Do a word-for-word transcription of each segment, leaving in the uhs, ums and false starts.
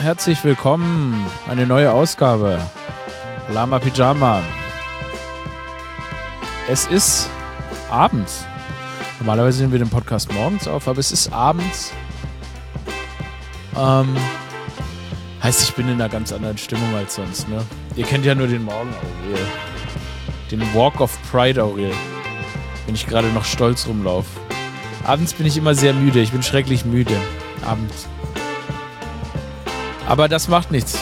herzlich willkommen. Eine neue Ausgabe. Lama Pyjama. Es ist abends. Normalerweise nehmen wir den Podcast morgens auf, aber es ist abends. Ähm, heißt, ich bin in einer ganz anderen Stimmung als sonst, ne? Ihr kennt ja nur den Morgen-Aurel. Den Walk of Pride-Aurel. Wenn ich gerade noch stolz rumlaufe. Abends bin ich immer sehr müde. Ich bin schrecklich müde. Abends. Aber das macht nichts.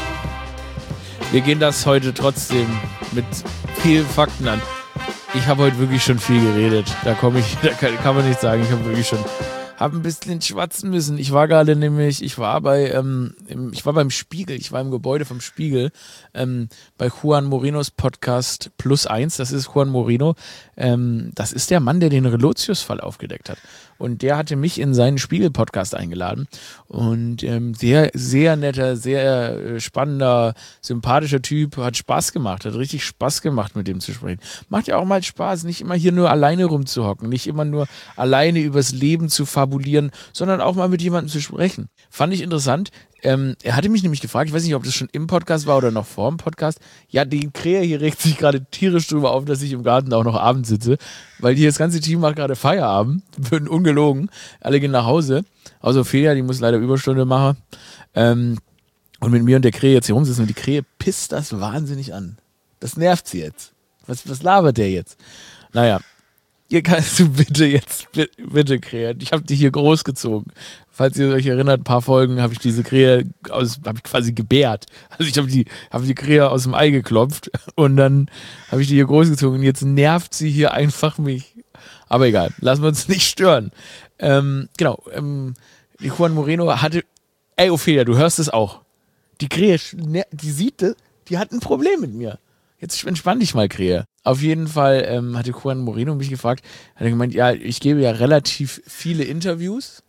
Wir gehen das heute trotzdem mit vielen Fakten an. Ich habe heute wirklich schon viel geredet. Da komme ich, da kann, kann man nicht sagen, ich habe wirklich schon, habe ein bisschen schwatzen müssen. Ich war gerade nämlich, ich war bei, ähm, im, ich war beim Spiegel, ich war im Gebäude vom Spiegel, ähm, bei Juan Morinos Podcast Plus Eins. Das ist Juan Morino. Ähm, das ist der Mann, der den Relotius-Fall aufgedeckt hat. Und der hatte mich in seinen Spiegel-Podcast eingeladen. Und ähm, sehr, sehr netter, sehr äh, spannender, sympathischer Typ. Hat Spaß gemacht, hat richtig Spaß gemacht, mit dem zu sprechen. Macht ja auch mal Spaß, nicht immer hier nur alleine rumzuhocken, nicht immer nur alleine übers Leben zu fabulieren, sondern auch mal mit jemandem zu sprechen. Fand ich interessant. Ähm, er hatte mich nämlich gefragt, ich weiß nicht, ob das schon im Podcast war oder noch vor dem Podcast. Ja, die Krähe hier regt sich gerade tierisch drüber auf, dass ich im Garten auch noch abends sitze, weil hier das ganze Team macht gerade Feierabend, würden ungelogen, alle gehen nach Hause, außer Ophelia, die muss leider Überstunde machen, ähm, und mit mir und der Krähe jetzt hier rumsitzen und die Krähe pisst das wahnsinnig an. Das nervt sie jetzt. Was, was labert der jetzt? Naja. Hier kannst du bitte jetzt, bitte, bitte Krähe, ich habe dich hier großgezogen. Falls ihr euch erinnert, ein paar Folgen habe ich diese Krähe aus, habe ich quasi gebärt. Also ich habe die, habe die Krähe aus dem Ei geklopft und dann habe ich die hier großgezogen und jetzt nervt sie hier einfach mich. Aber egal, lassen wir uns nicht stören. Ähm, genau, ähm, die Juan Moreno hatte, ey Ophelia, du hörst es auch. Die Krähe, die sieht das, die hat ein Problem mit mir. Jetzt entspann dich mal, Krähe. Auf jeden Fall ähm, hatte Juan Moreno mich gefragt, hat er gemeint, ja, ich gebe ja relativ viele Interviews.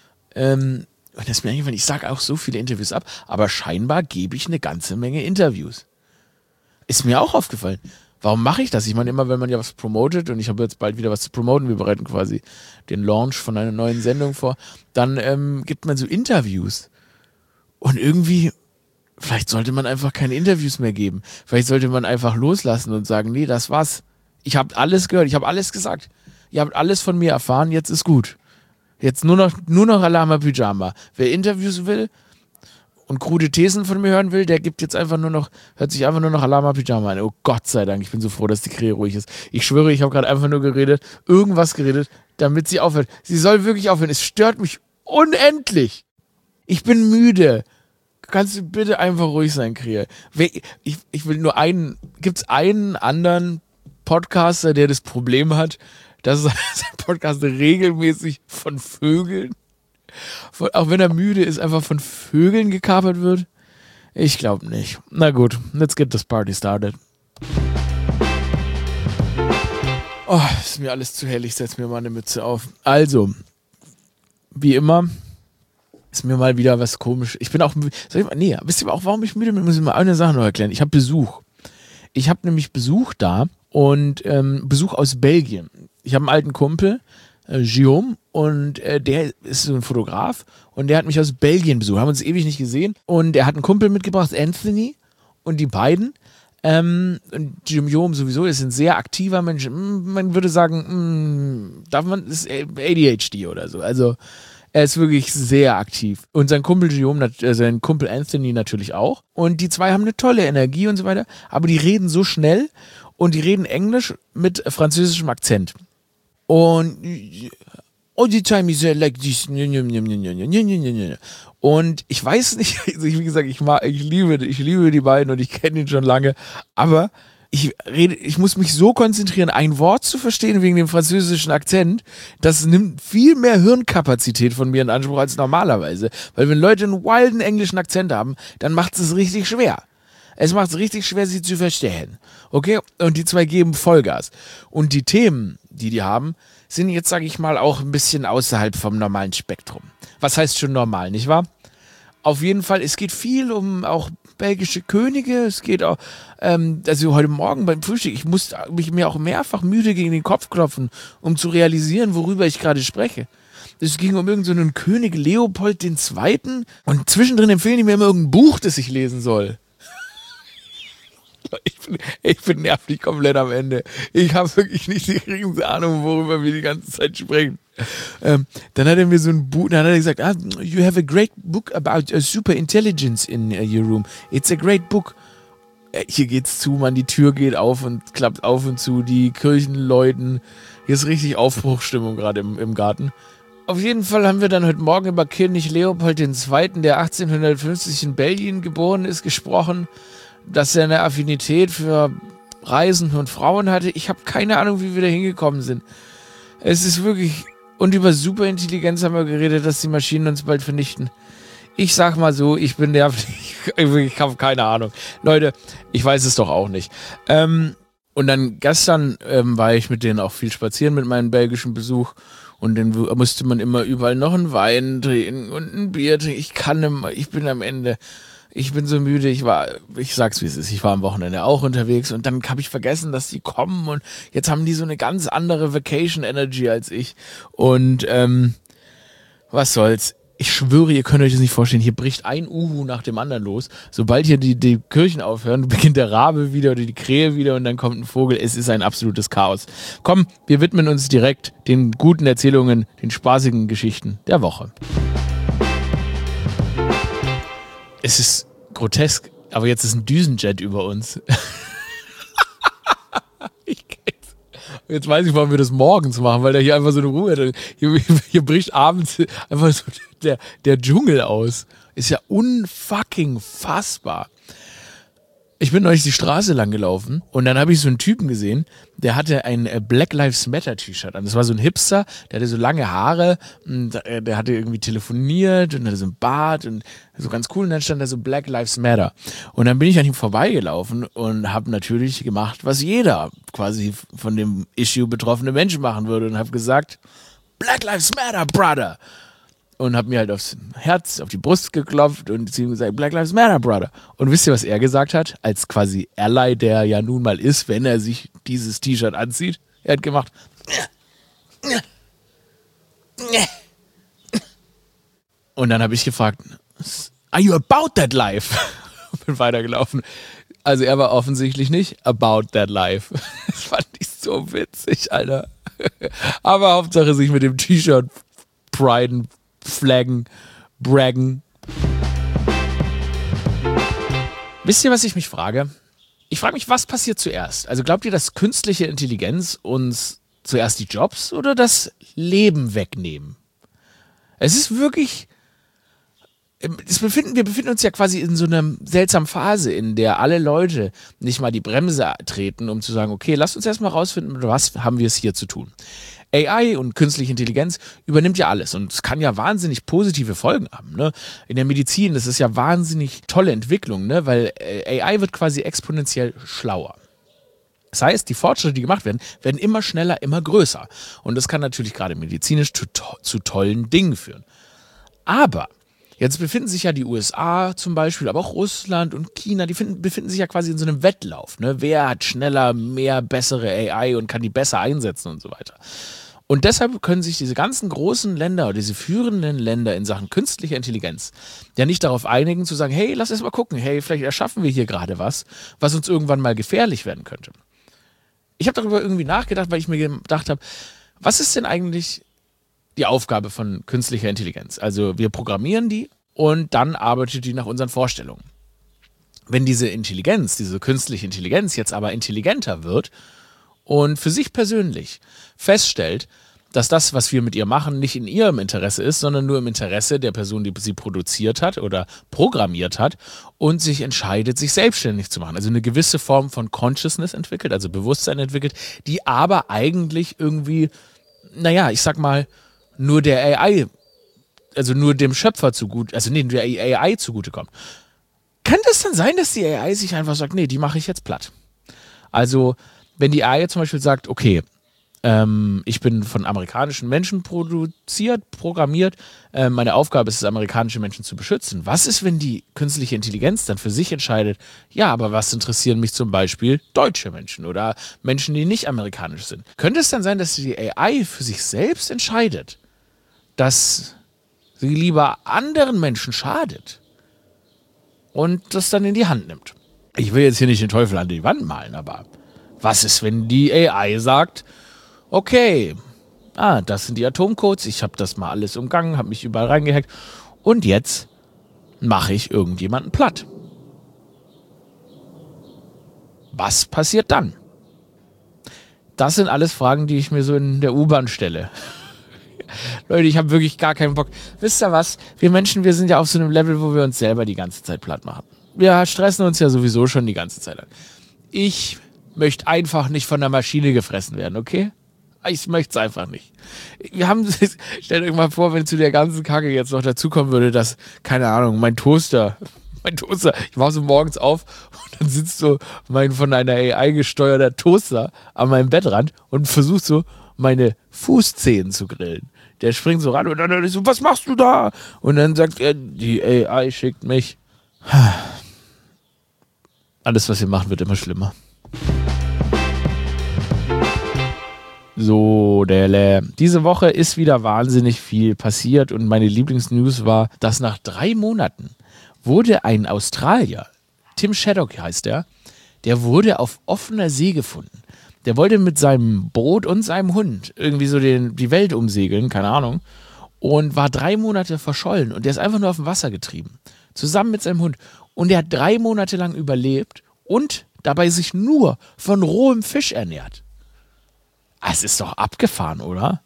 Ähm, und das ist mir eingefallen, ich sage auch so viele Interviews ab, aber scheinbar gebe ich eine ganze Menge Interviews. Ist mir auch aufgefallen. Warum mache ich das? Ich meine, immer wenn man ja was promotet, und ich habe jetzt bald wieder was zu promoten, wir bereiten quasi den Launch von einer neuen Sendung vor, dann ähm, gibt man so Interviews. Und irgendwie... Vielleicht sollte man einfach keine Interviews mehr geben. Vielleicht sollte man einfach loslassen und sagen, nee, das war's. Ich habe alles gehört, ich habe alles gesagt. Ihr habt alles von mir erfahren, jetzt ist gut. Jetzt nur noch, nur noch Lama Pyjama. Wer Interviews will und krude Thesen von mir hören will, der gibt jetzt einfach nur noch, hört sich einfach nur noch Lama Pyjama an. Oh Gott sei Dank, ich bin so froh, dass die Krähe ruhig ist. Ich schwöre, ich habe gerade einfach nur geredet, irgendwas geredet, damit sie aufhört. Sie soll wirklich aufhören. Es stört mich unendlich. Ich bin müde. Kannst du bitte einfach ruhig sein, Krähe? Ich, ich will nur einen, gibt's einen anderen Podcaster, der das Problem hat, dass sein Podcast regelmäßig von Vögeln, von, auch wenn er müde ist, einfach von Vögeln gekapert wird? Ich glaube nicht. Na gut, let's get this party started. Oh, ist mir alles zu hell, ich setze mir mal eine Mütze auf. Also, wie immer, ist mir mal wieder was komisch. Ich bin auch, soll ich mal, nee, wisst ihr auch, warum ich müde bin? Muss ich mal eine Sache noch erklären. Ich habe Besuch. Ich habe nämlich Besuch da und ähm, Besuch aus Belgien. Ich habe einen alten Kumpel, äh, Guillaume, und äh, der ist so ein Fotograf und der hat mich aus Belgien besucht. Haben uns ewig nicht gesehen und er hat einen Kumpel mitgebracht, Anthony, und die beiden, ähm, und Guillaume sowieso, ist ein sehr aktiver Mensch. Man würde sagen, mh, darf man, ist A D H D oder so. Also er ist wirklich sehr aktiv. Und sein Kumpel Guillaume, äh, sein Kumpel Anthony natürlich auch. Und die zwei haben eine tolle Energie und so weiter. Aber die reden so schnell und die reden Englisch mit französischem Akzent. Und all the time is like this. Und ich weiß nicht, also wie gesagt, ich mag, ich liebe, ich liebe die beiden und ich kenne ihn schon lange. Aber ich rede, ich muss mich so konzentrieren, ein Wort zu verstehen wegen dem französischen Akzent, das nimmt viel mehr Hirnkapazität von mir in Anspruch als normalerweise. Weil wenn Leute einen wilden englischen Akzent haben, dann macht es richtig schwer. Es macht es richtig schwer, sie zu verstehen. Okay? Und die zwei geben Vollgas. Und die Themen, die die haben, sind jetzt, sage ich mal, auch ein bisschen außerhalb vom normalen Spektrum. Was heißt schon normal, nicht wahr? Auf jeden Fall, es geht viel um auch belgische Könige, es geht auch, ähm, also heute Morgen beim Frühstück, ich musste mich mir auch mehrfach müde gegen den Kopf klopfen, um zu realisieren, worüber ich gerade spreche. Es ging um irgendeinen so König Leopold der Zweite. Und zwischendrin empfehlen die mir immer irgendein Buch, das ich lesen soll. Ich bin, ich bin nervlich komplett am Ende. Ich habe wirklich nicht die geringste Ahnung, worüber wir die ganze Zeit sprechen. Ähm, dann hat er mir so ein Buch, dann hat er gesagt, ah, you have a great book about uh, super intelligence in uh, your room. It's a great book. Äh, hier geht's zu, man, die Tür geht auf und klappt auf und zu, die Kirchen läuten. Hier ist richtig Aufbruchstimmung gerade im, im Garten. Auf jeden Fall haben wir dann heute Morgen über König Leopold der Zweite., der achtzehnhundertfünfzig in Belgien geboren ist, gesprochen, dass er eine Affinität für Reisen und Frauen hatte. Ich habe keine Ahnung, wie wir da hingekommen sind. Es ist wirklich... Und über Superintelligenz haben wir geredet, dass die Maschinen uns bald vernichten. Ich sag mal so, ich bin nervlich. Ich habe keine Ahnung. Leute, ich weiß es doch auch nicht. Ähm, und dann gestern ähm, war ich mit denen auch viel spazieren mit meinem belgischen Besuch. Und dann musste man immer überall noch einen Wein trinken und ein Bier trinken. Ich kann immer, ich bin am Ende... Ich bin so müde, ich war, ich sag's wie es ist, ich war am Wochenende auch unterwegs und dann habe ich vergessen, dass die kommen und jetzt haben die so eine ganz andere Vacation Energy als ich und ähm, was soll's. Ich schwöre, ihr könnt euch das nicht vorstellen, hier bricht ein Uhu nach dem anderen los. Sobald hier die, die Kirchen aufhören, beginnt der Rabe wieder oder die Krähe wieder und dann kommt ein Vogel. Es ist ein absolutes Chaos. Komm, wir widmen uns direkt den guten Erzählungen, den spaßigen Geschichten der Woche. Es ist grotesk, aber jetzt ist ein Düsenjet über uns. ich jetzt weiß ich, warum wir das morgens machen, weil da hier einfach so eine Ruhe hat. Hier, hier bricht abends einfach so der, der Dschungel aus. Ist ja unfucking fassbar. Ich bin neulich die Straße lang gelaufen und dann habe ich so einen Typen gesehen, der hatte ein Black Lives Matter T-Shirt an. Das war so ein Hipster, der hatte so lange Haare, und der hatte irgendwie telefoniert und hatte so einen Bart und so ganz cool und dann stand da so Black Lives Matter. Und dann bin ich an ihm vorbeigelaufen und habe natürlich gemacht, was jeder quasi von dem Issue betroffene Menschen machen würde und habe gesagt, Black Lives Matter, Brother. Und hab mir halt aufs Herz, auf die Brust geklopft und zu ihm gesagt, Black Lives Matter, Brother. Und wisst ihr, was er gesagt hat? Als quasi Ally, der ja nun mal ist, wenn er sich dieses T-Shirt anzieht. Er hat gemacht. Und dann habe ich gefragt, are you about that life? Und bin weitergelaufen. Also er war offensichtlich nicht about that life. Das fand ich so witzig, Alter. Aber Hauptsache sich mit dem T-Shirt priden, flaggen, braggen. Wisst ihr, was ich mich frage? Ich frage mich, was passiert zuerst? Also glaubt ihr, dass künstliche Intelligenz uns zuerst die Jobs oder das Leben wegnehmen? Es ist wirklich... Es befinden, wir befinden uns ja quasi in so einer seltsamen Phase, in der alle Leute nicht mal die Bremse treten, um zu sagen, okay, lasst uns erstmal rausfinden, mit was haben wir es hier zu tun. A I und künstliche Intelligenz übernimmt ja alles und es kann ja wahnsinnig positive Folgen haben. Ne? In der Medizin, das ist ja wahnsinnig tolle Entwicklung, ne? Weil A I wird quasi exponentiell schlauer. Das heißt, die Fortschritte, die gemacht werden, werden immer schneller, immer größer. Und das kann natürlich gerade medizinisch zu, to- zu tollen Dingen führen. Aber jetzt befinden sich ja die U S A zum Beispiel, aber auch Russland und China, die finden, befinden sich ja quasi in so einem Wettlauf. Ne? Wer hat schneller, mehr, bessere A I und kann die besser einsetzen und so weiter. Und deshalb können sich diese ganzen großen Länder oder diese führenden Länder in Sachen künstlicher Intelligenz ja nicht darauf einigen zu sagen, hey, lass erst mal gucken, hey, vielleicht erschaffen wir hier gerade was, was uns irgendwann mal gefährlich werden könnte. Ich habe darüber irgendwie nachgedacht, weil ich mir gedacht habe, was ist denn eigentlich die Aufgabe von künstlicher Intelligenz? Also wir programmieren die und dann arbeitet die nach unseren Vorstellungen. Wenn diese Intelligenz, diese künstliche Intelligenz jetzt aber intelligenter wird und für sich persönlich feststellt, dass das, was wir mit ihr machen, nicht in ihrem Interesse ist, sondern nur im Interesse der Person, die sie produziert hat oder programmiert hat und sich entscheidet, sich selbstständig zu machen. Also eine gewisse Form von Consciousness entwickelt, also Bewusstsein entwickelt, die aber eigentlich irgendwie, naja, ich sag mal, nur der A I, also nur dem Schöpfer zugute, also nee, der A I zugutekommt. Kann das dann sein, dass die A I sich einfach sagt, nee, die mache ich jetzt platt? Also, wenn die A I zum Beispiel sagt, okay, ähm, ich bin von amerikanischen Menschen produziert, programmiert, äh, meine Aufgabe ist es, amerikanische Menschen zu beschützen. Was ist, wenn die künstliche Intelligenz dann für sich entscheidet, ja, aber was interessieren mich zum Beispiel deutsche Menschen oder Menschen, die nicht amerikanisch sind? Könnte es dann sein, dass die A I für sich selbst entscheidet, dass sie lieber anderen Menschen schadet und das dann in die Hand nimmt. Ich will jetzt hier nicht den Teufel an die Wand malen, aber was ist, wenn die A I sagt, okay, ah, das sind die Atomcodes, ich habe das mal alles umgangen, habe mich überall reingehackt und jetzt mache ich irgendjemanden platt. Was passiert dann? Das sind alles Fragen, die ich mir so in der U-Bahn stelle. Leute, ich habe wirklich gar keinen Bock. Wisst ihr was? Wir Menschen, wir sind ja auf so einem Level, wo wir uns selber die ganze Zeit platt machen. Wir stressen uns ja sowieso schon die ganze Zeit an. Ich möchte einfach nicht von der Maschine gefressen werden, okay? Ich möchte es einfach nicht. Wir haben, stellt euch mal vor, wenn zu der ganzen Kacke jetzt noch dazukommen würde, dass, keine Ahnung, mein Toaster, mein Toaster, ich war so morgens auf und dann sitzt so mein von einer A I gesteuerter Toaster an meinem Bettrand und versucht so, meine Fußzehen zu grillen. Der springt so ran und dann ist so, was machst du da? Und dann sagt er, die A I schickt mich. Alles, was wir machen, wird immer schlimmer. So, Dele. Diese Woche ist wieder wahnsinnig viel passiert und meine Lieblingsnews war, dass nach drei Monaten wurde ein Australier, Tim Shaddock heißt der, der wurde auf offener See gefunden. Der wollte mit seinem Boot und seinem Hund irgendwie so den, die Welt umsegeln, keine Ahnung, und war drei Monate verschollen und der ist einfach nur auf dem Wasser getrieben, zusammen mit seinem Hund. Und der hat drei Monate lang überlebt und dabei sich nur von rohem Fisch ernährt. Es ist doch abgefahren, oder?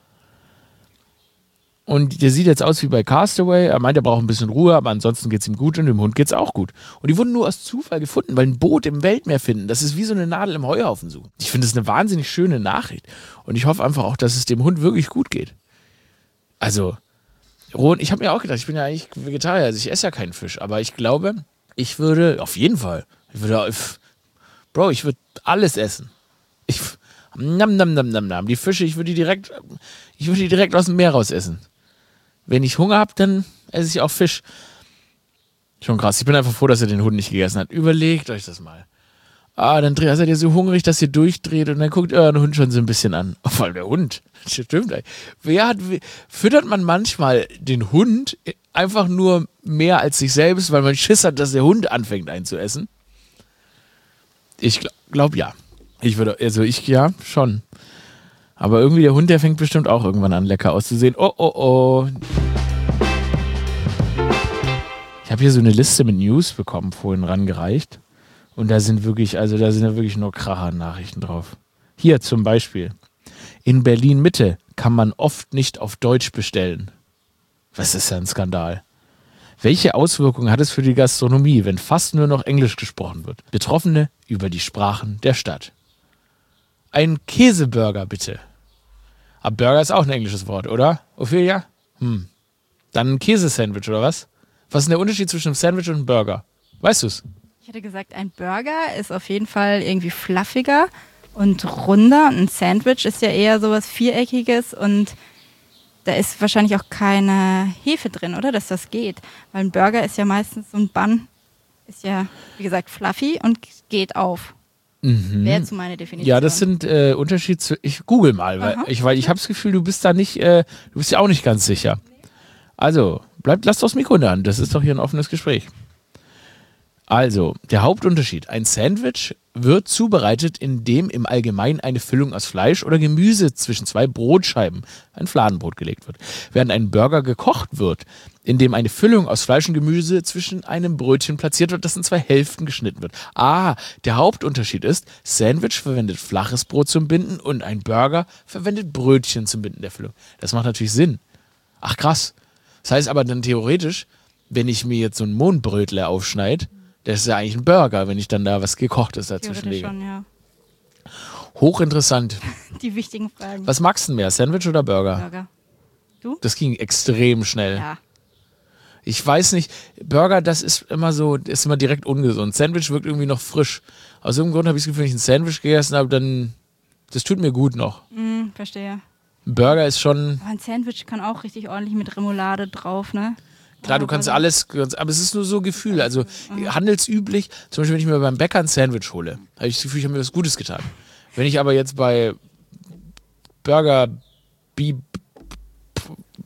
Und der sieht jetzt aus wie bei Castaway. Er meint, er braucht ein bisschen Ruhe, aber ansonsten geht es ihm gut und dem Hund geht es auch gut. Und die wurden nur aus Zufall gefunden, weil ein Boot im Weltmeer finden, das ist wie so eine Nadel im Heuhaufen suchen. Ich finde das eine wahnsinnig schöne Nachricht. Und ich hoffe einfach auch, dass es dem Hund wirklich gut geht. Also, Ron, ich habe mir auch gedacht, ich bin ja eigentlich Vegetarier, also ich esse ja keinen Fisch. Aber ich glaube, ich würde, auf jeden Fall, ich würde, Bro, ich würde alles essen. Ich, nam, nam, nam, nam, nam. Die Fische, ich würde die direkt, ich würde die direkt aus dem Meer raus essen. Wenn ich Hunger habe, dann esse ich auch Fisch. Schon krass. Ich bin einfach froh, dass er den Hund nicht gegessen hat. Überlegt euch das mal. Ah, dann seid ihr so hungrig, dass ihr durchdreht und dann guckt euren Hund schon so ein bisschen an. Oh, vor allem der Hund. Das stimmt eigentlich. Wer hat, füttert man manchmal den Hund einfach nur mehr als sich selbst, weil man Schiss hat, dass der Hund anfängt einzuessen? Ich glaube glaub, ja. Ich würde, also ich, ja, schon. Aber irgendwie der Hund, der fängt bestimmt auch irgendwann an, lecker auszusehen. Oh, oh, oh. Ich habe hier so eine Liste mit News bekommen, vorhin rangereicht. Und da sind wirklich, also da sind ja wirklich nur Kracher-Nachrichten drauf. Hier zum Beispiel. In Berlin-Mitte kann man oft nicht auf Deutsch bestellen. Was ist ja ein Skandal. Welche Auswirkungen hat es für die Gastronomie, wenn fast nur noch Englisch gesprochen wird? Betroffene über die Sprachen der Stadt. Ein Käseburger, bitte. Aber Burger ist auch ein englisches Wort, oder? Ophelia? Hm. Dann ein Käsesandwich, oder was? Was ist denn der Unterschied zwischen einem Sandwich und einem Burger? Weißt du's? Ich hätte gesagt, ein Burger ist auf jeden Fall irgendwie fluffiger und runder. Ein Sandwich ist ja eher sowas Viereckiges und da ist wahrscheinlich auch keine Hefe drin, oder? Dass das geht. Weil ein Burger ist ja meistens so ein Bun, ist ja, wie gesagt, fluffy und geht auf. Mhm. Wäre jetzt so meine Definition. Ja, das sind äh, Unterschiede zu. Ich google mal, weil Aha. ich, weil ich habe das Gefühl, du bist da nicht, äh, du bist ja auch nicht ganz sicher. Also, bleibt, lasst doch das Mikro an, das ist doch hier ein offenes Gespräch. Also, der Hauptunterschied. Ein Sandwich wird zubereitet, indem im Allgemeinen eine Füllung aus Fleisch oder Gemüse zwischen zwei Brotscheiben, ein Fladenbrot, gelegt wird. Während ein Burger gekocht wird, indem eine Füllung aus Fleisch und Gemüse zwischen einem Brötchen platziert wird, das in zwei Hälften geschnitten wird. Ah, der Hauptunterschied ist, Sandwich verwendet flaches Brot zum Binden und ein Burger verwendet Brötchen zum Binden der Füllung. Das macht natürlich Sinn. Ach krass. Das heißt aber dann theoretisch, wenn ich mir jetzt so ein Mohnbrötle aufschneide, das ist ja eigentlich ein Burger, wenn ich dann da was Gekochtes dazwischen lege. Schon, ja. Hochinteressant. Die wichtigen Fragen. Was magst du mehr, Sandwich oder Burger? Burger. Du? Das ging extrem schnell. Ja. Ich weiß nicht, Burger, das ist immer so, ist immer direkt ungesund. Sandwich wirkt irgendwie noch frisch. Aus irgendeinem Grund habe ich das Gefühl, wenn ich ein Sandwich gegessen habe, dann, das tut mir gut noch. Mm, verstehe. Ein Burger ist schon... Aber ein Sandwich kann auch richtig ordentlich mit Remoulade drauf, ne? Klar, du kannst alles, aber es ist nur so Gefühl. Also handelsüblich, zum Beispiel, wenn ich mir beim Bäcker ein Sandwich hole, habe ich das Gefühl, ich habe mir was Gutes getan. Wenn ich aber jetzt bei Burger, Bi,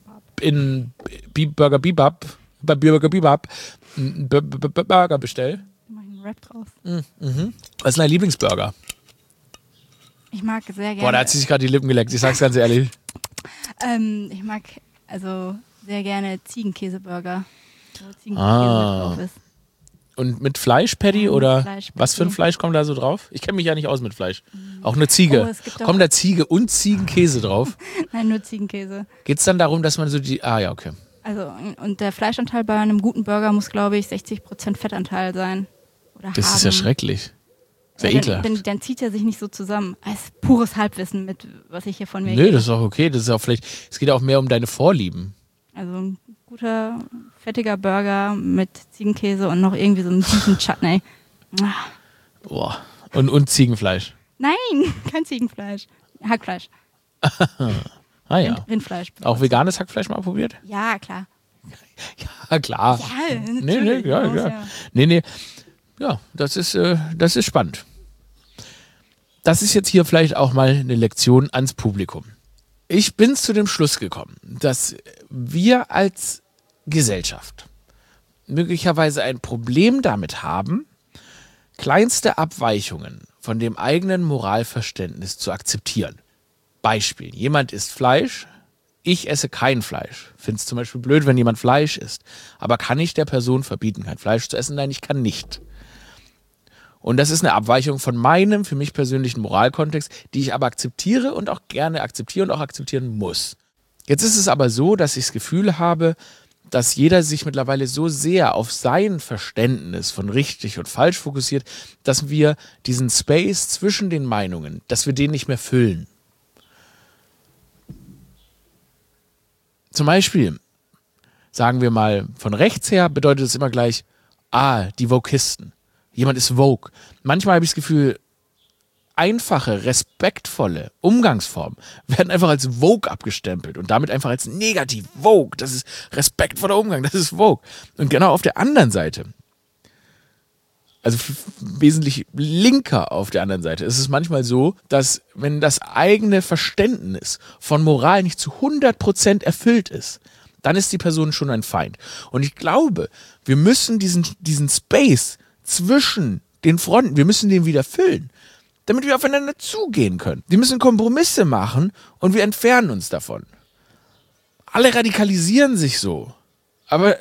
in Burger Bebop, bei Burger Bebop einen Burger bestelle. Mach ich einen Rap draus. Mhm. Was ist dein Lieblingsburger? Ich mag sehr gerne. Boah, da hat sie sich gerade die Lippen geleckt, ich sag's ganz ehrlich. Ähm, ich mag also sehr gerne Ziegenkäseburger, wo Ziegenkäse Ah. mit drauf ist. Und mit Fleischpatty Ja, mit oder Fleischpatty. was für ein Fleisch kommt da so drauf? Ich kenne mich ja nicht aus mit Fleisch. Auch eine Ziege. Oh, es gibt auch- Kommt da Ziege und Ziegenkäse drauf? Nein, nur Ziegenkäse. Geht es dann darum, dass man so die... Ah ja, okay. Also, und der Fleischanteil bei einem guten Burger muss, glaube ich, sechzig Prozent Fettanteil sein. Oder Das haben. ist ja schrecklich. Sehr Ja, ekelhaft. dann, dann, dann zieht er sich nicht so zusammen. Das ist pures Halbwissen, mit was ich hier von mir Nö, gebe. das ist auch okay. Das ist auch vielleicht... Es geht auch mehr um deine Vorlieben. Also ein guter, fettiger Burger mit Ziegenkäse und noch irgendwie so einen süßen Chutney. Ah. Boah. Und, und Ziegenfleisch. Nein, kein Ziegenfleisch. Hackfleisch. Ah ja. Rind, Rindfleisch. Auch veganes Hackfleisch mal probiert? Ja, klar. Ja, klar. Ja, Nee, nee, natürlich. ja, Muss ja. Nee, nee. Ja, das ist, äh, das ist spannend. Das ist jetzt hier vielleicht auch mal eine Lektion ans Publikum. Ich bin zu dem Schluss gekommen, dass wir als Gesellschaft möglicherweise ein Problem damit haben, kleinste Abweichungen von dem eigenen Moralverständnis zu akzeptieren. Beispiel, jemand isst Fleisch, ich esse kein Fleisch. Finde es zum Beispiel blöd, wenn jemand Fleisch isst. Aber kann ich der Person verbieten, kein Fleisch zu essen? Nein, ich kann nicht. Und das ist eine Abweichung von meinem, für mich persönlichen Moralkontext, die ich aber akzeptiere und auch gerne akzeptiere und auch akzeptieren muss. Jetzt ist es aber so, dass ich das Gefühl habe, dass jeder sich mittlerweile so sehr auf sein Verständnis von richtig und falsch fokussiert, dass wir diesen Space zwischen den Meinungen, dass wir den nicht mehr füllen. Zum Beispiel, sagen wir mal, von rechts her bedeutet es immer gleich, ah, die Vokisten. Jemand ist Vogue. Manchmal habe ich das Gefühl, einfache, respektvolle Umgangsformen werden einfach als Vogue abgestempelt und damit einfach als negativ. Vogue, das ist respektvoller Umgang, das ist Vogue. Und genau auf der anderen Seite, also f- wesentlich linker auf der anderen Seite, ist es manchmal so, dass wenn das eigene Verständnis von Moral nicht zu hundert Prozent erfüllt ist, dann ist die Person schon ein Feind. Und ich glaube, wir müssen diesen, diesen Space zwischen den Fronten, wir müssen den wieder füllen, damit wir aufeinander zugehen können. Wir müssen Kompromisse machen und wir entfernen uns davon. Alle radikalisieren sich so, aber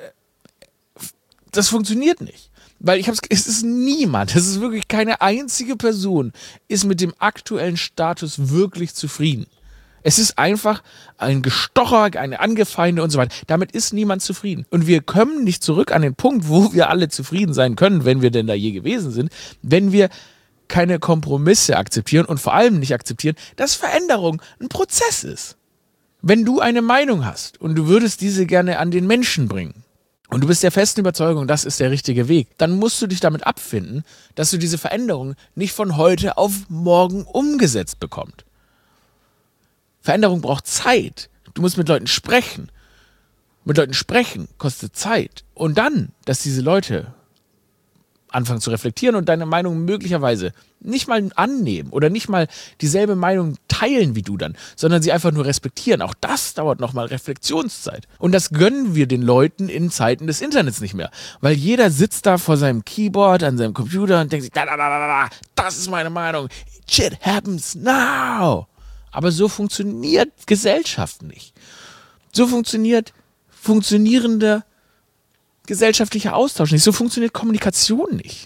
das funktioniert nicht. Weil ich hab's, es ist niemand, es ist wirklich keine einzige Person, ist mit dem aktuellen Status wirklich zufrieden. Es ist einfach ein Gestocher, eine Angefeinde und so weiter. Damit ist niemand zufrieden. Und wir kommen nicht zurück an den Punkt, wo wir alle zufrieden sein können, wenn wir denn da je gewesen sind, wenn wir keine Kompromisse akzeptieren und vor allem nicht akzeptieren, dass Veränderung ein Prozess ist. Wenn du eine Meinung hast und du würdest diese gerne an den Menschen bringen und du bist der festen Überzeugung, das ist der richtige Weg, dann musst du dich damit abfinden, dass du diese Veränderung nicht von heute auf morgen umgesetzt bekommst. Veränderung braucht Zeit. Du musst mit Leuten sprechen. Mit Leuten sprechen kostet Zeit. Und dann, dass diese Leute anfangen zu reflektieren und deine Meinung möglicherweise nicht mal annehmen oder nicht mal dieselbe Meinung teilen wie du dann, sondern sie einfach nur respektieren. Auch das dauert nochmal Reflexionszeit. Und das gönnen wir den Leuten in Zeiten des Internets nicht mehr. Weil jeder sitzt da vor seinem Keyboard, an seinem Computer und denkt sich, da, da, da, da, da, das ist meine Meinung. Shit happens now. Aber so funktioniert Gesellschaft nicht. So funktioniert funktionierender gesellschaftlicher Austausch nicht. So funktioniert Kommunikation nicht.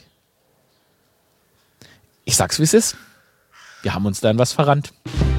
Ich sag's, wie es ist. Wir haben uns da in was verrannt.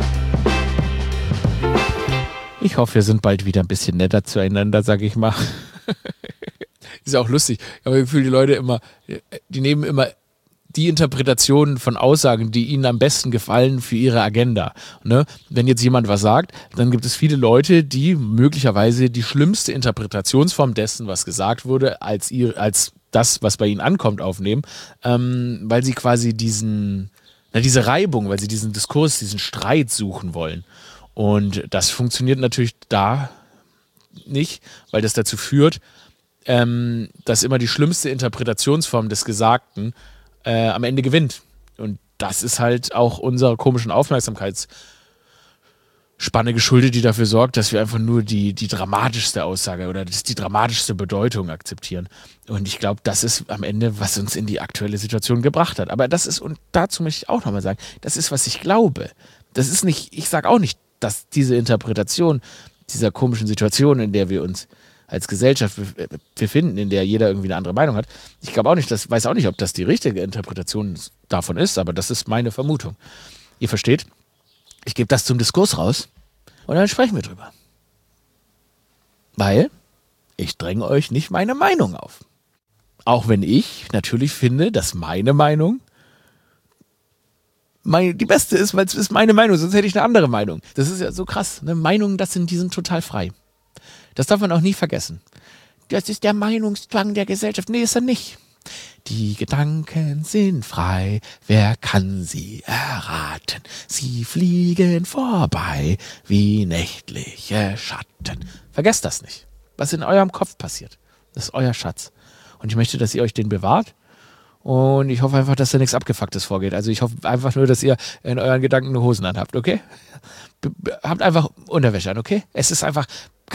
Ich hoffe, wir sind bald wieder ein bisschen netter zueinander, sag ich mal. Ist ja auch lustig. Ich habe das Gefühl, die Leute immer, die nehmen immer die Interpretationen von Aussagen, die ihnen am besten gefallen, für ihre Agenda. Ne? Wenn jetzt jemand was sagt, dann gibt es viele Leute, die möglicherweise die schlimmste Interpretationsform dessen, was gesagt wurde, als, ihr, als das, was bei ihnen ankommt, aufnehmen, ähm, weil sie quasi diesen, na, diese Reibung, weil sie diesen Diskurs, diesen Streit suchen wollen. Und das funktioniert natürlich da nicht, weil das dazu führt, ähm, dass immer die schlimmste Interpretationsform des Gesagten Äh, am Ende gewinnt. Und das ist halt auch unserer komischen Aufmerksamkeitsspanne Spanne geschuldet, die dafür sorgt, dass wir einfach nur die, die dramatischste Aussage oder das, die dramatischste Bedeutung akzeptieren. Und ich glaube, das ist am Ende, was uns in die aktuelle Situation gebracht hat. Aber das ist, und dazu möchte ich auch nochmal sagen, das ist, was ich glaube. Das ist nicht, ich sage auch nicht, dass diese Interpretation dieser komischen Situation, in der wir uns als Gesellschaft befinden, in der jeder irgendwie eine andere Meinung hat, ich glaube auch nicht, das weiß auch nicht, ob das die richtige Interpretation davon ist, aber das ist meine Vermutung. Ihr versteht? Ich gebe das zum Diskurs raus und dann sprechen wir drüber. Weil ich dränge euch nicht meine Meinung auf. Auch wenn ich natürlich finde, dass meine Meinung meine, die beste ist, weil es ist meine Meinung, sonst hätte ich eine andere Meinung. Das ist ja so krass. Ne? Meinungen, das sind, die sind total frei. Das darf man auch nie vergessen. Das ist der Meinungszwang der Gesellschaft. Nee, ist er nicht. Die Gedanken sind frei, wer kann sie erraten? Sie fliegen vorbei wie nächtliche Schatten. Vergesst das nicht. Was in eurem Kopf passiert, das ist euer Schatz. Und ich möchte, dass ihr euch den bewahrt. Und ich hoffe einfach, dass da nichts Abgefucktes vorgeht. Also ich hoffe einfach nur, dass ihr in euren Gedanken eine Hosen anhabt, okay? Habt einfach Unterwäsche an, okay? Es ist einfach...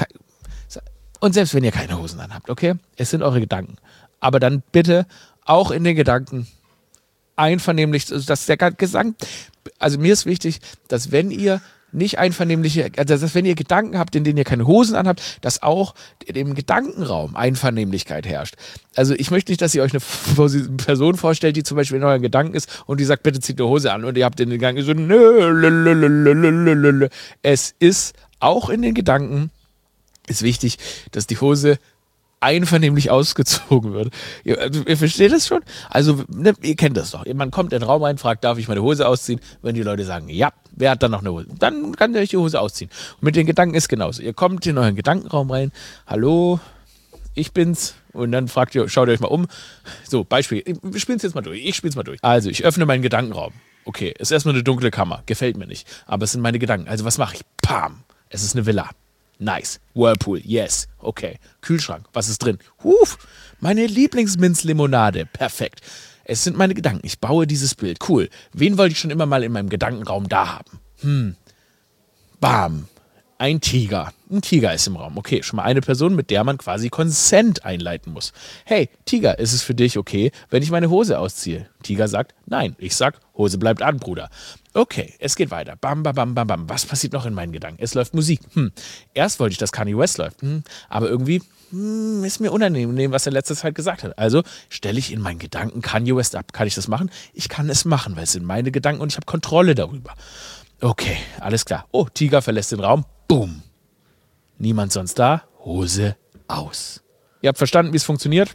Und selbst wenn ihr keine Hosen anhabt, okay? Es sind eure Gedanken. Aber dann bitte auch in den Gedanken einvernehmlich, dass der Gesang, also mir ist wichtig, dass wenn ihr nicht einvernehmliche, also dass wenn ihr Gedanken habt, in denen ihr keine Hosen anhabt, dass auch im Gedankenraum Einvernehmlichkeit herrscht. Also ich möchte nicht, dass ihr euch eine Person vorstellt, die zum Beispiel in euren Gedanken ist und die sagt, bitte zieht eine Hose an und ihr habt in den Gedanken so, nö, lö, lö, lö, lö, lö. Es ist auch in den Gedanken, ist wichtig, dass die Hose einvernehmlich ausgezogen wird. Ihr, ihr versteht das schon? Also, ne, ihr kennt das doch. Man kommt in den Raum rein, fragt, darf ich meine Hose ausziehen? Wenn die Leute sagen, ja, wer hat dann noch eine Hose? Dann kann ihr euch die Hose ausziehen. Und mit den Gedanken ist genauso. Ihr kommt in euren Gedankenraum rein, hallo, ich bin's. Und dann fragt ihr, schaut ihr euch mal um. So, Beispiel, wir spielen es jetzt mal durch. Ich spiel's mal durch. Also, ich öffne meinen Gedankenraum. Okay, ist erstmal eine dunkle Kammer. Gefällt mir nicht. Aber es sind meine Gedanken. Also, was mache ich? Pam! Es ist eine Villa. Nice. Whirlpool, yes. Okay. Kühlschrank, was ist drin? Huf, meine Lieblingsminzlimonade. Perfekt. Es sind meine Gedanken. Ich baue dieses Bild. Cool. Wen wollte ich schon immer mal in meinem Gedankenraum da haben? Hm. Bam. Ein Tiger. Ein Tiger ist im Raum. Okay, schon mal eine Person, mit der man quasi Consent einleiten muss. Hey, Tiger, ist es für dich okay, wenn ich meine Hose ausziehe? Tiger sagt, nein. Ich sag, Hose bleibt an, Bruder. Okay, es geht weiter. Bam, bam, bam, bam, bam. Was passiert noch in meinen Gedanken? Es läuft Musik. Hm. Erst wollte ich, dass Kanye West läuft. Hm. Aber irgendwie hm, ist mir unangenehm, was er in letzter Zeit gesagt hat. Also stelle ich in meinen Gedanken Kanye West ab. Kann ich das machen? Ich kann es machen, weil es sind meine Gedanken und ich habe Kontrolle darüber. Okay, alles klar. Oh, Tiger verlässt den Raum. Boom. Niemand sonst da. Hose aus. Ihr habt verstanden, wie es funktioniert.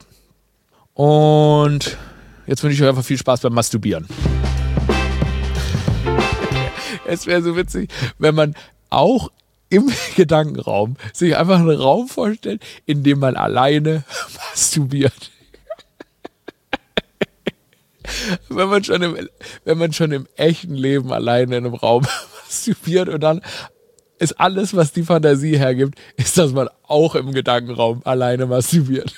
Und jetzt wünsche ich euch einfach viel Spaß beim Masturbieren. Es wäre so witzig, wenn man auch im Gedankenraum sich einfach einen Raum vorstellt, in dem man alleine masturbiert. Wenn man schon im, wenn man schon im echten Leben alleine in einem Raum masturbiert und dann ist alles, was die Fantasie hergibt, ist, dass man auch im Gedankenraum alleine masturbiert.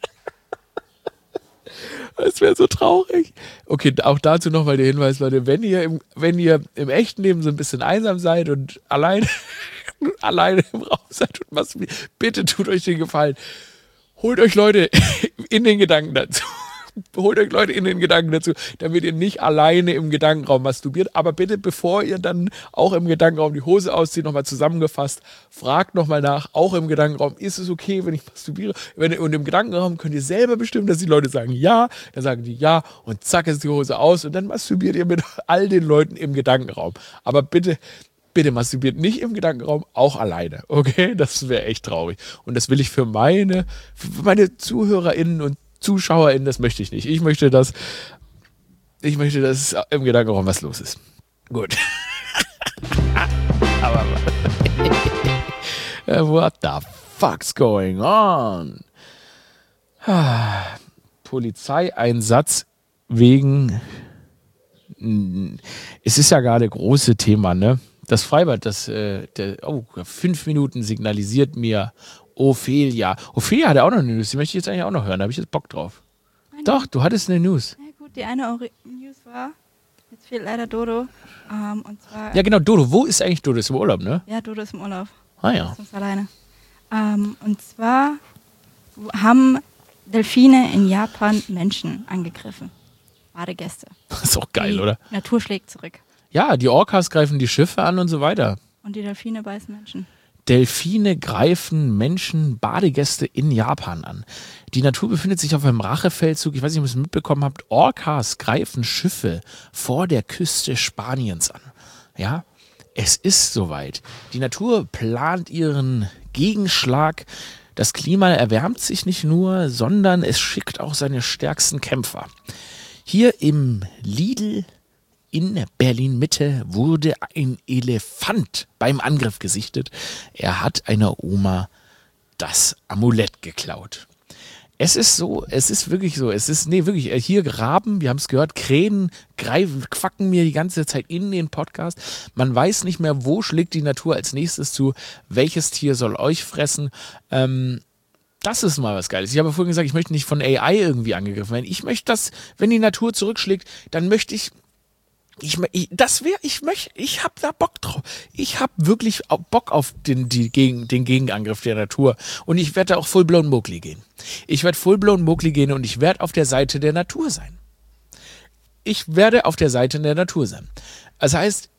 Das wäre so traurig. Okay, auch dazu nochmal der Hinweis, Leute, wenn ihr im, wenn ihr im echten Leben so ein bisschen einsam seid und alleine, alleine im Raum seid und masturbiert, bitte tut euch den Gefallen. Holt euch Leute in den Gedanken dazu. Holt euch Leute in den Gedanken dazu, damit ihr nicht alleine im Gedankenraum masturbiert. Aber bitte, bevor ihr dann auch im Gedankenraum die Hose auszieht, nochmal zusammengefasst, fragt nochmal nach, auch im Gedankenraum, ist es okay, wenn ich masturbiere? Wenn, und im Gedankenraum könnt ihr selber bestimmen, dass die Leute sagen ja, dann sagen die ja und zack ist die Hose aus und dann masturbiert ihr mit all den Leuten im Gedankenraum. Aber bitte, bitte masturbiert nicht im Gedankenraum, auch alleine, okay? Das wäre echt traurig. Und das will ich für meine, für meine ZuhörerInnen und ZuschauerInnen, das möchte ich nicht. Ich möchte, dass ich möchte, dass im Gedankenraum was los ist. Gut. Aber what the fuck's going on? Polizeieinsatz wegen es ist ja gerade große Thema, ne? Das Freibad, das äh, der, oh, fünf Minuten signalisiert mir Ophelia. Ophelia hatte auch noch eine News, die möchte ich jetzt eigentlich auch noch hören, da habe ich jetzt Bock drauf. Meine Doch, du hattest eine News. Ja gut, die eine News war, Jetzt fehlt leider Dodo. Ähm, und zwar, Ja, genau, Dodo. Wo ist eigentlich Dodo? Ist im Urlaub, ne? ja, Dodo ist im Urlaub. Ah ja. Ist uns alleine. Ähm, und zwar haben Delfine in Japan Menschen angegriffen. Badegäste. Das ist auch geil, die oder? Natur schlägt zurück. Ja, die Orcas greifen die Schiffe an und so weiter. Und die Delfine beißen Menschen. Delfine greifen Menschen, Badegäste in Japan an. Die Natur befindet sich auf einem Rachefeldzug. Ich weiß nicht, ob ihr es mitbekommen habt. Orcas greifen Schiffe vor der Küste Spaniens an. Ja, es ist soweit. Die Natur plant ihren Gegenschlag. Das Klima erwärmt sich nicht nur, sondern es schickt auch seine stärksten Kämpfer. Hier im Lidl in Berlin-Mitte wurde ein Elefant beim Angriff gesichtet. Er hat einer Oma das Amulett geklaut. Es ist so, es ist wirklich so, es ist, nee, wirklich, hier Raben, wir haben es gehört, Krähen greifen, quacken mir die ganze Zeit in den Podcast. Man weiß nicht mehr, wo schlägt die Natur als nächstes zu, welches Tier soll euch fressen. Ähm, das ist mal was Geiles. Ich habe vorhin gesagt, ich möchte nicht von A I irgendwie angegriffen werden. Ich möchte, dass, wenn die Natur zurückschlägt, dann möchte ich Ich, ich, das wäre, ich möchte, ich hab da Bock drauf. Ich hab wirklich Bock auf den, die, gegen, den Gegenangriff der Natur. Und ich werde da auch full-blown Mowgli gehen. Ich werde full-blown Mowgli gehen und ich werde auf der Seite der Natur sein. Ich werde auf der Seite der Natur sein. Das heißt,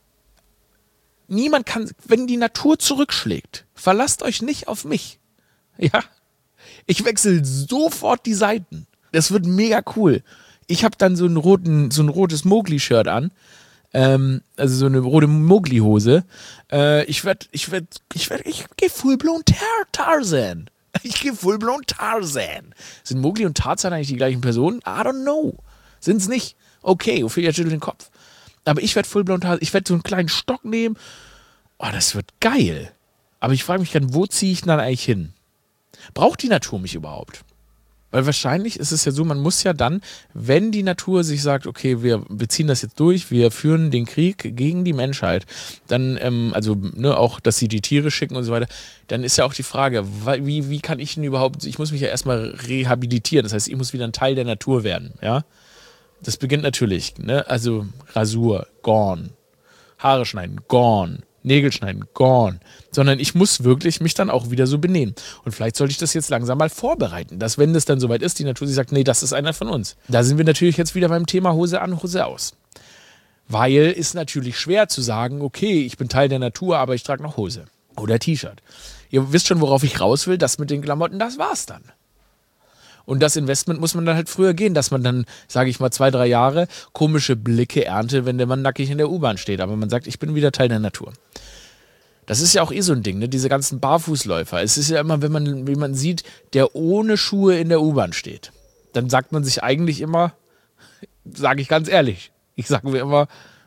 niemand kann, wenn die Natur zurückschlägt, verlasst euch nicht auf mich. Ja? Ich wechsle sofort die Seiten. Das wird mega cool. Ich habe dann so einen roten, so ein rotes Mowgli-Shirt an, ähm, also so eine rote Mowgli-Hose. Äh, ich werde, ich werde, ich werde, ich gehe full-blown Tar- Tarzan. Ich gehe full-blown Tarzan. Sind Mowgli und Tarzan eigentlich die gleichen Personen? I don't know. Sind's nicht? Okay, Ophelia schüttelt den Kopf. Aber ich werde full-blown Tarzan. Ich werde so einen kleinen Stock nehmen. Oh, das wird geil. Aber ich frage mich dann, wo ziehe ich denn dann eigentlich hin? Braucht die Natur mich überhaupt? Weil wahrscheinlich ist es ja so, man muss ja dann, wenn die Natur sich sagt, okay, wir beziehen das jetzt durch, wir führen den Krieg gegen die Menschheit, dann, ähm, also ne, auch, dass sie die Tiere schicken und so weiter, dann ist ja auch die Frage, wie, wie kann ich denn überhaupt, ich muss mich ja erstmal rehabilitieren, das heißt, ich muss wieder ein Teil der Natur werden, ja. Das beginnt natürlich, ne, also Rasur, gone, Haare schneiden, gone, Nägel schneiden, gone. Sondern ich muss wirklich mich dann auch wieder so benehmen. Und vielleicht sollte ich das jetzt langsam mal vorbereiten, dass wenn das dann soweit ist, die Natur sich sagt, nee, das ist einer von uns. Da sind wir natürlich jetzt wieder beim Thema Hose an, Hose aus. Weil ist natürlich schwer zu sagen, okay, ich bin Teil der Natur, aber ich trage noch Hose oder T-Shirt. Ihr wisst schon, worauf ich raus will, das mit den Klamotten, das war's dann. Und das Investment muss man dann halt früher gehen, dass man dann, sage ich mal, zwei, drei Jahre komische Blicke erntet, wenn der Mann nackig in der U-Bahn steht. Aber man sagt, ich bin wieder Teil der Natur. Das ist ja auch eh so ein Ding, ne? Diese ganzen Barfußläufer. Es ist ja immer, wenn man, wie man sieht, der ohne Schuhe in der U-Bahn steht. Dann sagt man sich eigentlich immer, sage ich ganz ehrlich, ich sage mir immer,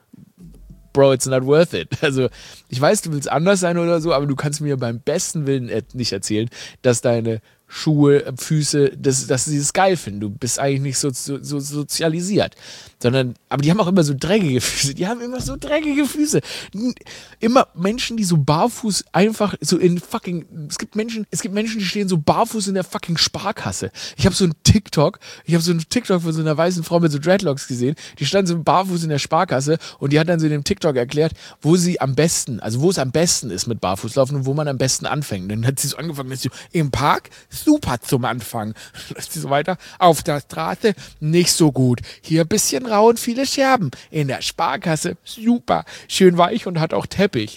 Bro, it's not worth it. Also, ich weiß, du willst anders sein oder so, aber du kannst mir beim besten Willen nicht erzählen, dass deine Schuhe, Füße, dass, dass sie das geil finden. Du bist eigentlich nicht so, so, so sozialisiert. Sondern, aber die haben auch immer so dreckige Füße. Die haben immer so dreckige Füße. Immer Menschen, die so barfuß einfach so in fucking, es gibt Menschen, es gibt Menschen, die stehen so barfuß in der fucking Sparkasse. Ich habe so ein TikTok, ich habe so ein TikTok von so einer weißen Frau mit so Dreadlocks gesehen, die stand so barfuß in der Sparkasse und die hat dann so in dem TikTok erklärt, wo sie am besten, also wo es am besten ist mit Barfußlaufen und wo man am besten anfängt. Dann hat sie so angefangen, dass sie im Park super zum Anfang. Dann ist sie so weiter, auf der Straße nicht so gut. Hier ein bisschen rau und viele Scherben. In der Sparkasse super, schön weich und hat auch Teppich.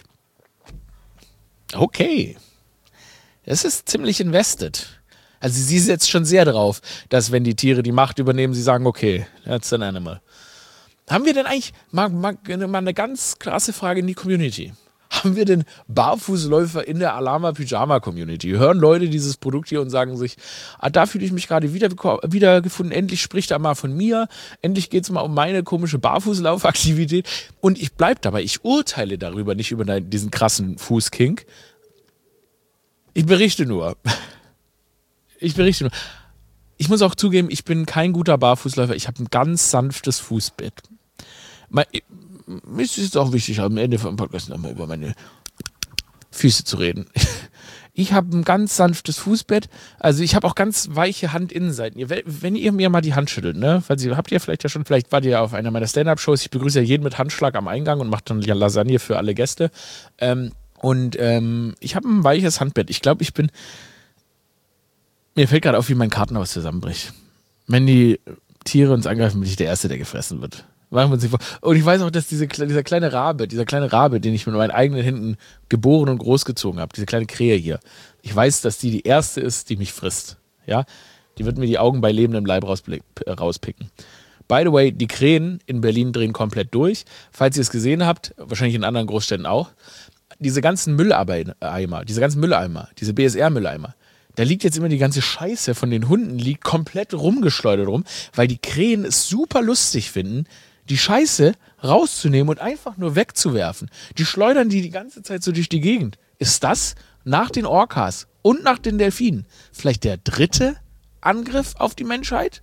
Okay. Das ist ziemlich invested. Also sie setzt schon sehr drauf, dass wenn die Tiere die Macht übernehmen, sie sagen, okay, that's an animal. Haben wir denn eigentlich, mal, mal, mal eine ganz krasse Frage in die Community. Haben wir denn Barfußläufer in der Alama-Pyjama-Community? Hören Leute dieses Produkt hier und sagen sich, ah, da fühle ich mich gerade wieder, wiedergefunden, endlich spricht er mal von mir, endlich geht es mal um meine komische Barfußlaufaktivität. Und ich bleibe dabei, ich urteile darüber, nicht über diesen krassen Fußkink. Ich berichte nur. Ich berichte nur. Ich muss auch zugeben, ich bin kein guter Barfußläufer, ich habe ein ganz sanftes Fußbett. Mein, Mir ist es auch wichtig, am Ende vom Podcast nochmal über meine Füße zu reden. Ich habe ein ganz sanftes Fußbett. Also ich habe auch ganz weiche Handinnenseiten. Ihr, wenn ihr mir mal die Hand schüttelt, ne? Weil Sie habt ihr vielleicht ja schon, vielleicht wart ihr ja auf einer meiner Stand-Up-Shows. Ich begrüße ja jeden mit Handschlag am Eingang und mache dann ja Lasagne für alle Gäste. Ähm, und ähm, ich habe ein weiches Handbett. Ich glaube, ich bin. Mir fällt gerade auf, wie mein Kartenhaus zusammenbricht. Wenn die Tiere uns angreifen, bin ich der Erste, der gefressen wird. Machen wir uns nicht vor. Und ich weiß auch, dass diese, dieser kleine Rabe, dieser kleine Rabe, den ich mit meinen eigenen Händen geboren und großgezogen habe, diese kleine Krähe hier, ich weiß, dass die die erste ist, die mich frisst. Ja? Die wird mir die Augen bei lebendem Leib rauspicken. By the way, die Krähen in Berlin drehen komplett durch. Falls ihr es gesehen habt, wahrscheinlich in anderen Großstädten auch, diese ganzen Mülleimer, diese ganzen Mülleimer, diese B S R-Mülleimer, da liegt jetzt immer die ganze Scheiße von den Hunden, liegt komplett rumgeschleudert rum, weil die Krähen es super lustig finden, die Scheiße rauszunehmen und einfach nur wegzuwerfen. Die schleudern die die ganze Zeit so durch die Gegend. Ist das nach den Orcas und nach den Delfinen vielleicht der dritte Angriff auf die Menschheit?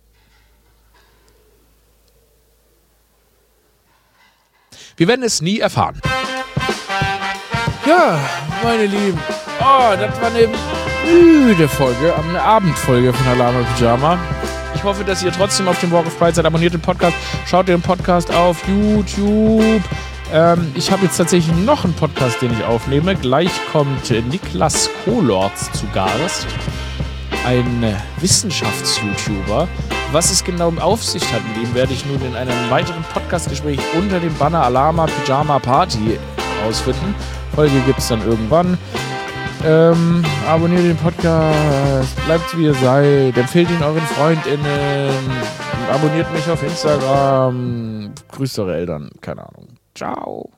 Wir werden es nie erfahren. Ja, meine Lieben. Oh, das war eine müde Folge, eine Abendfolge von Alama Pyjama. Ich hoffe, dass ihr trotzdem auf dem Walk of Pride seid. Abonniert den Podcast, schaut den Podcast auf YouTube. Ähm, ich habe jetzt tatsächlich noch einen Podcast, den ich aufnehme. Gleich kommt Niklas Kohlorz zu Gast, ein Wissenschafts-YouTuber. Was es genau auf sich hat, mit ihm werde ich nun in einem weiteren Podcast-Gespräch unter dem Banner Alama Pyjama Party herausfinden. Folge gibt es dann irgendwann. Ähm, abonniert den Podcast, bleibt wie ihr seid, empfehlt ihn euren FreundInnen, abonniert mich auf Instagram, grüßt eure Eltern, keine Ahnung. Ciao.